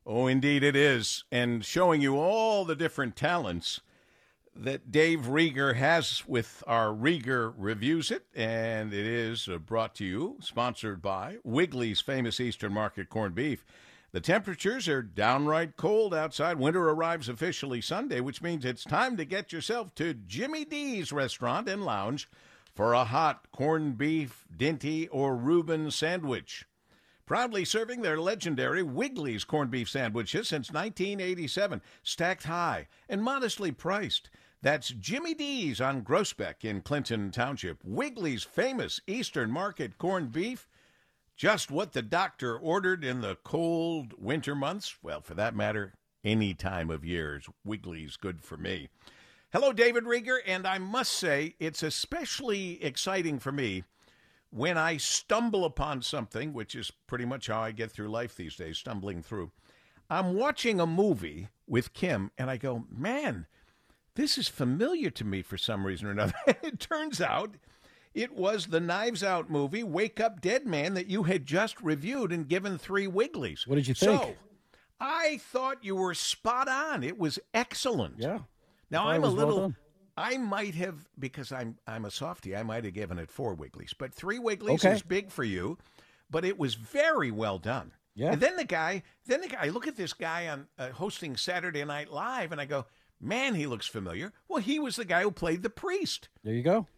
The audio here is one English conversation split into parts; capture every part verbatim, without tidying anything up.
Oh, indeed it is. And showing you all the different talents that Dave Rieger has with our Rieger Reviews It. And it is uh, brought to you, sponsored by Wiggly's famous Eastern Market corned beef. The temperatures are downright cold outside. Winter arrives officially Sunday, which means it's time to get yourself to Jimmy D's Restaurant and Lounge for a hot corned beef, Dinty, or Reuben sandwich. Proudly serving their legendary Wiggly's corned beef sandwiches since nineteen eighty-seven, stacked high and modestly priced. That's Jimmy D's on Groesbeck in Clinton Township. Wiggly's famous Eastern Market corned beef. Just what the doctor ordered in the cold winter months. Well, for that matter, any time of year, Wiggly's good for me. Hello, David Rieger, and I must say it's especially exciting for me when I stumble upon something, which is pretty much how I get through life these days, stumbling through. I'm watching a movie with Kim, and I go, man, this is familiar to me for some reason or another. It turns out it was the Knives Out movie, Wake Up Dead Man, that you had just reviewed and given three Wigglies. What did you think? So, I thought you were spot on. It was excellent. Yeah. Now, I'm a little... Well I might have, because I'm I'm a softie, I might have given it four Wigglies. But three Wigglies okay. is big for you. But it was very well done. Yeah. And then the guy, then the guy, I look at this guy on uh, hosting Saturday Night Live, and I go, man, he looks familiar. Well, he was the guy who played the priest. There you go.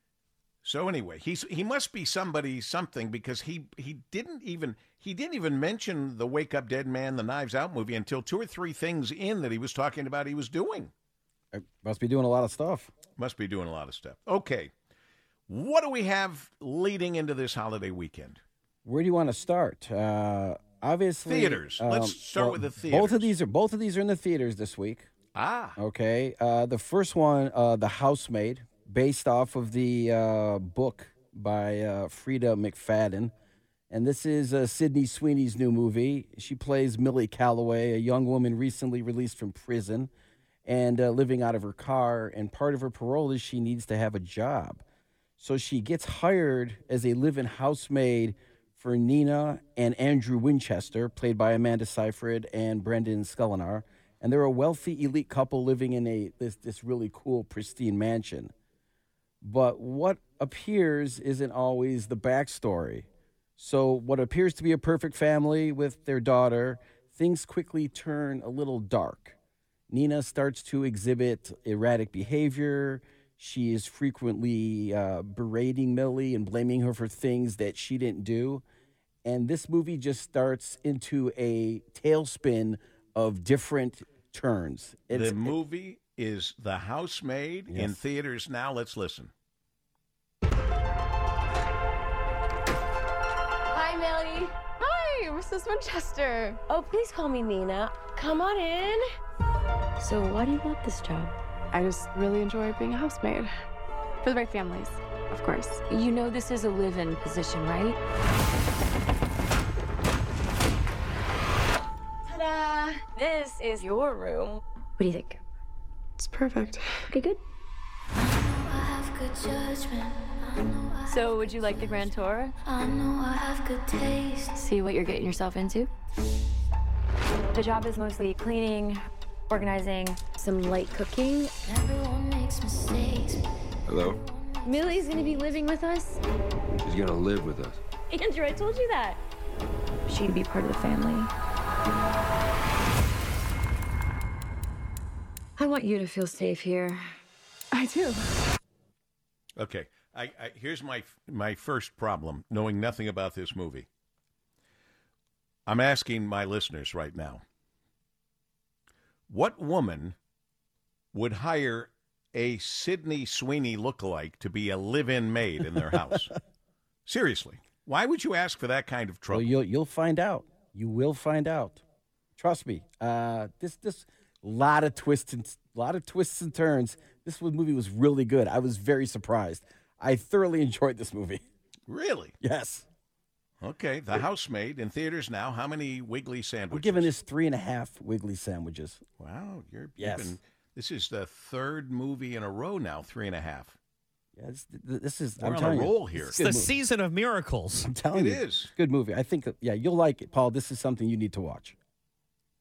So anyway, he's he must be somebody something because he he didn't even he didn't even mention the Wake Up Dead Man, the Knives Out movie until two or three things in that he was talking about he was doing. I must be doing a lot of stuff. Must be doing a lot of stuff. Okay. What do we have leading into this holiday weekend? Where do you want to start? Uh, obviously, theaters. Um, Let's start well, with the theaters. Both of these are both of these are in the theaters this week. Ah. Okay. Uh, the first one, uh, The Housemaid, based off of the uh, book by uh, Frida McFadden. And this is uh, Sydney Sweeney's new movie. She plays Millie Calloway, a young woman recently released from prison and uh, living out of her car. And part of her parole is she needs to have a job. So she gets hired as a live-in housemaid for Nina and Andrew Winchester, played by Amanda Seyfried and Brendan Scullinar. And they're a wealthy elite couple living in a this this really cool, pristine mansion. But what appears isn't always the backstory. So what appears to be a perfect family with their daughter, things quickly turn a little dark. Nina starts to exhibit erratic behavior. She is frequently uh, berating Millie and blaming her for things that she didn't do. And this movie just starts into a tailspin of different turns. It's, the movie is The Housemaid Yes. in theaters now. Let's listen. Hi, Millie. Hi, Missus Winchester. Oh, please call me Nina. Come on in. So why do you want this job? I just really enjoy being a housemaid. For the right families, of course. You know this is a live-in position, right? Ta-da! This is your room. What do you think? It's perfect. Okay, good. So, would you like the grand tour? I know I have good taste. See what you're getting yourself into? The job is mostly cleaning, organizing, some light cooking. Everyone makes mistakes. Hello? Millie's gonna be living with us. She's gonna live with us. Andrew, I told you that. She'd be part of the family. I want you to feel safe here. I do. Okay. I, I, here's my my first problem, knowing nothing about this movie. I'm asking my listeners right now, what woman would hire a Sydney Sweeney lookalike to be a live-in maid in their house? Seriously, why would you ask for that kind of trouble? Well, you'll you'll find out. You will find out. Trust me. Uh, this this lot of twists and lot of twists and turns. This movie was really good. I was very surprised. I thoroughly enjoyed this movie. Really? Yes. Okay, The Housemaid in theaters now. How many Wiggly sandwiches? I'm giving this three and a half Wiggly sandwiches. Wow, you're Yes. even, this is the third movie in a row now, three and a half. Yeah, this, this is. We're I'm on a telling you, roll here. it's It's a the good movie. season of miracles. I'm telling It you, is. it's a good movie. I think. Yeah, you'll like it, Paul. This is something you need to watch.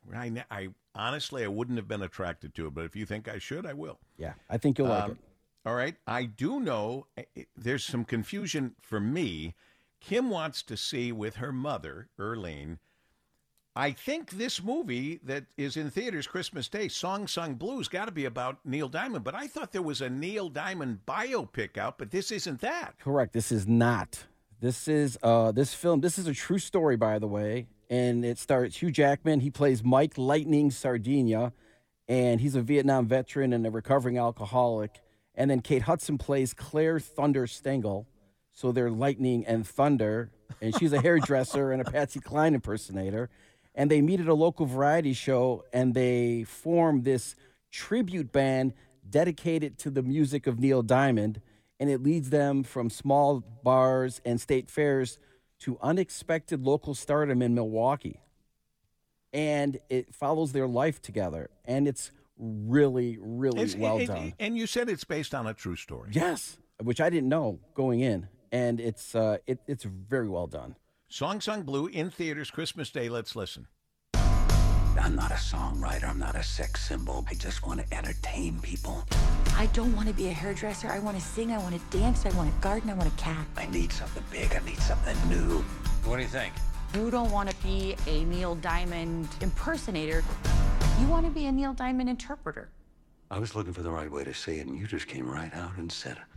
I, I honestly, I wouldn't have been attracted to it, but if you think I should, I will. Yeah, I think you'll like Um, it. All right. I do know eh, eh, there's some confusion for me. Kim wants to see with her mother, Erlene. I think this movie that is in theaters Christmas Day, Song Sung Blues, got to be about Neil Diamond. But I thought there was a Neil Diamond biopic out, but this isn't that. Correct. This is not. This is uh this film. This is a true story, by the way, and it stars Hugh Jackman. He plays Mike Lightning Sardinia, and he's a Vietnam veteran and a recovering alcoholic. And then Kate Hudson plays Claire Thunder Stengel. So they're Lightning and Thunder, and she's a hairdresser and a Patsy Cline impersonator. And they meet at a local variety show, and they form this tribute band dedicated to the music of Neil Diamond. And it leads them from small bars and state fairs to unexpected local stardom in Milwaukee. And it follows their life together. And it's really, really It's- well and- done. And you said it's based on a true story. Yes, which I didn't know going in. And it's uh, it, it's very well done. Song Sung Blue in theaters Christmas Day. Let's listen. I'm not a songwriter. I'm not a sex symbol. I just want to entertain people. I don't want to be a hairdresser. I want to sing. I want to dance. I want to garden. I want a cat. I need something big. I need something new. What do you think? You don't want to be a Neil Diamond impersonator. You want to be a Neil Diamond interpreter. I was looking for the right way to say it, and you just came right out and said it.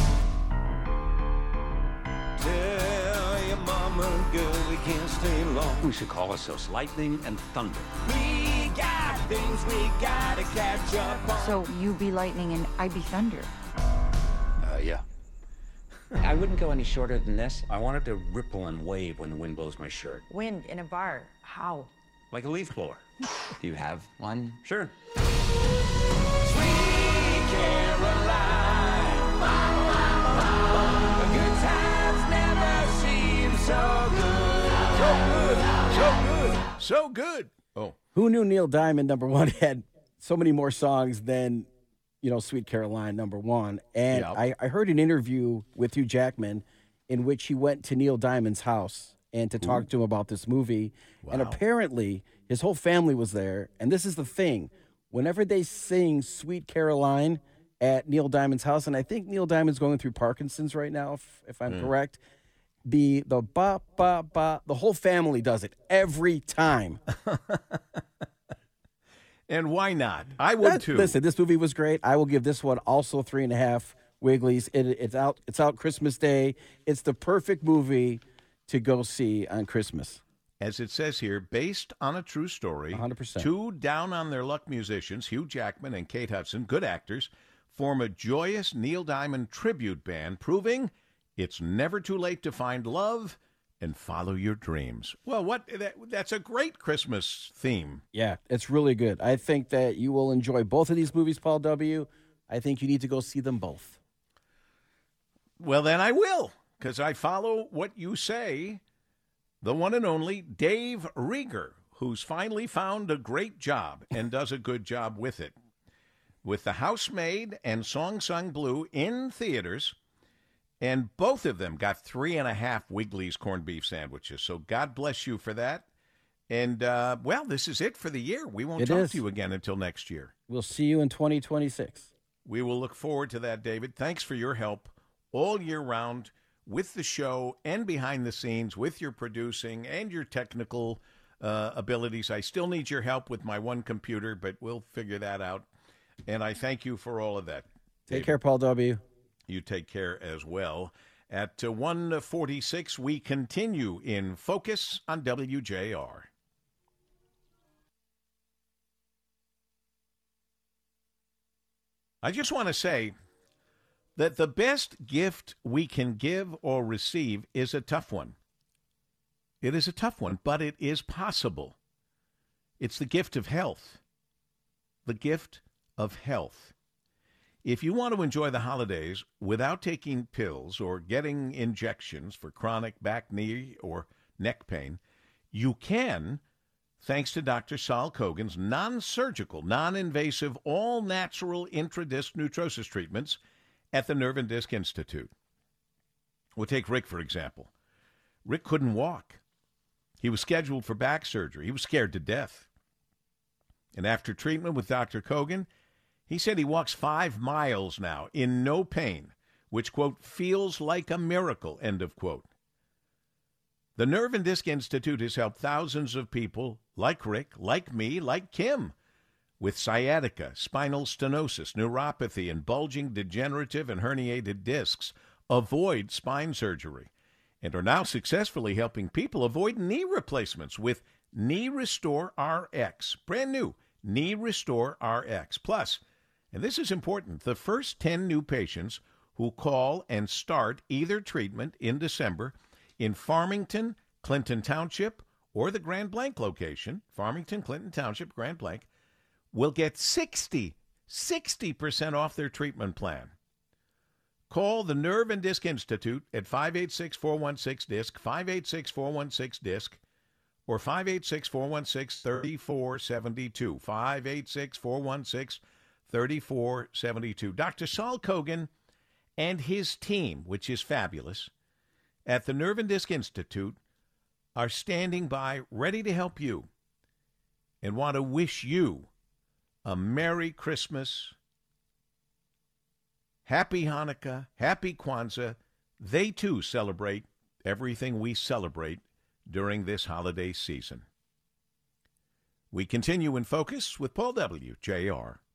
Tell your mama, girl, we can't stay long. We should call ourselves Lightning and Thunder. We got things we gotta catch up on. So you be lightning and I be thunder. Uh, yeah. I wouldn't go any shorter than this. I wanted to ripple and wave when the wind blows my shirt. Wind in a bar. How? Like a leaf blower. Do you have one? Sure. Sweet Caroline. The good times never seem so good. So good. So good. So good. Oh. Who knew Neil Diamond, number one, had so many more songs than, you know, Sweet Caroline, number one. And Yep. I, I heard an interview with Hugh Jackman in which he went to Neil Diamond's house and to talk to him about this movie. And Wow. apparently his whole family was there. And this is the thing. Whenever they sing Sweet Caroline at Neil Diamond's house, and I think Neil Diamond's going through Parkinson's right now, if, if I'm correct, the the ba ba ba, the whole family does it every time. And why not? I would That- too. Listen, this movie was great. I will give this one also three and a half Wigglies. It, it's out. It's out Christmas Day. It's the perfect movie to go see on Christmas. As it says here, based on a true story, one hundred percent. two down on their luck musicians, Hugh Jackman and Kate Hudson, good actors, form a joyous Neil Diamond tribute band, proving it's never too late to find love and follow your dreams. Well, what that, that's a great Christmas theme. Yeah, it's really good. I think that you will enjoy both of these movies, Paul W. I think you need to go see them both. Well, then I will, because I follow what you say. The one and only Dave Rieger, who's finally found a great job and does a good job with it. With The Housemaid and Song Sung Blue in theaters, and both of them got three and a half Wiggly's corned beef sandwiches. So God bless you for that. And, uh, well, this is it for the year. We won't It talk is. to you again until next year. We'll see you in twenty twenty-six. We will look forward to that, David. Thanks for your help all year round with the show and behind the scenes with your producing and your technical uh, abilities. I still need your help with my one computer, but we'll figure that out. And I thank you for all of that. Take David. care, Paul W. You take care as well. At uh, one forty-six, we continue in Focus on W J R. I just want to say that the best gift we can give or receive is a tough one. It is a tough one, but it is possible. It's the gift of health. The gift of health. If you want to enjoy the holidays without taking pills or getting injections for chronic back, knee, or neck pain, you can, thanks to Doctor Saul Kogan's non-surgical, non-invasive, all-natural intradisc neutrosis treatments at the Nerve and Disc Institute. We'll take Rick, for example. Rick couldn't walk. He was scheduled for back surgery. He was scared to death. And after treatment with Doctor Kogan, he said he walks five miles now in no pain, which, quote, feels like a miracle, end of quote. The Nerve and Disc Institute has helped thousands of people like Rick, like me, like Kim, with sciatica, spinal stenosis, neuropathy, and bulging degenerative and herniated discs avoid spine surgery, and are now successfully helping people avoid knee replacements with Knee Restore R X. Brand new Knee Restore R X. Plus, and this is important, the first ten new patients who call and start either treatment in December in Farmington, Clinton Township, or the Grand Blanc location, Farmington, Clinton Township, Grand Blanc, will get sixty, sixty percent off their treatment plan. Call the Nerve and Disc Institute at five eight six, four one six, D I S C, five eight six, four one six, D I S C, or five eight six, four one six, three four seven two, five eight six, four one six, three four seven two. Doctor Saul Kogan and his team, which is fabulous, at the Nerve and Disc Institute are standing by ready to help you and want to wish you a Merry Christmas, Happy Hanukkah, Happy Kwanzaa. They, too, celebrate everything we celebrate during this holiday season. We continue in focus with Paul W. J R